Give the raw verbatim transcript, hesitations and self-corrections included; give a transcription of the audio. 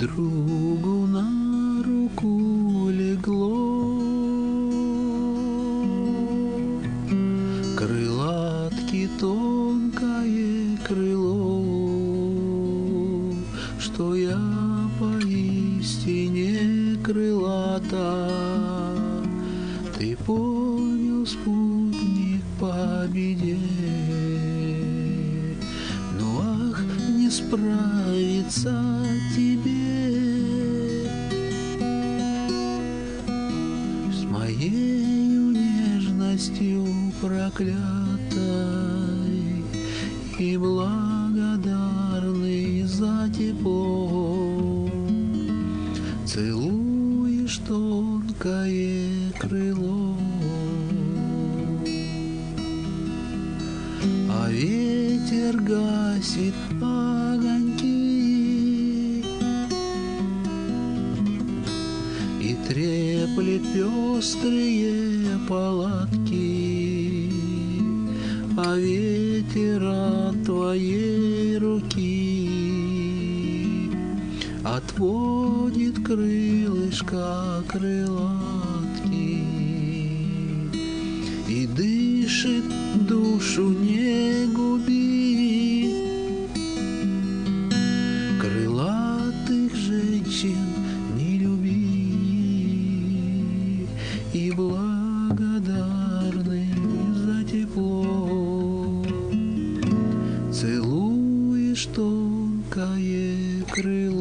другу на руку легло. Крылатки тонкое крыло, что я поистине крылата. Ты понял, спутник, по беде, но ах, не справиться тебе с моею нежностью проклятой и благодарный за тепло. Целуешь тонкое крыло, а ветер гасит огоньки и треплет пестрые палатки, а ветер от твоей руки отводит крылышко крылатки и дышит душу не губи. Крылатых женщин не люби и благодарный за тепло целуешь тонкое крыло.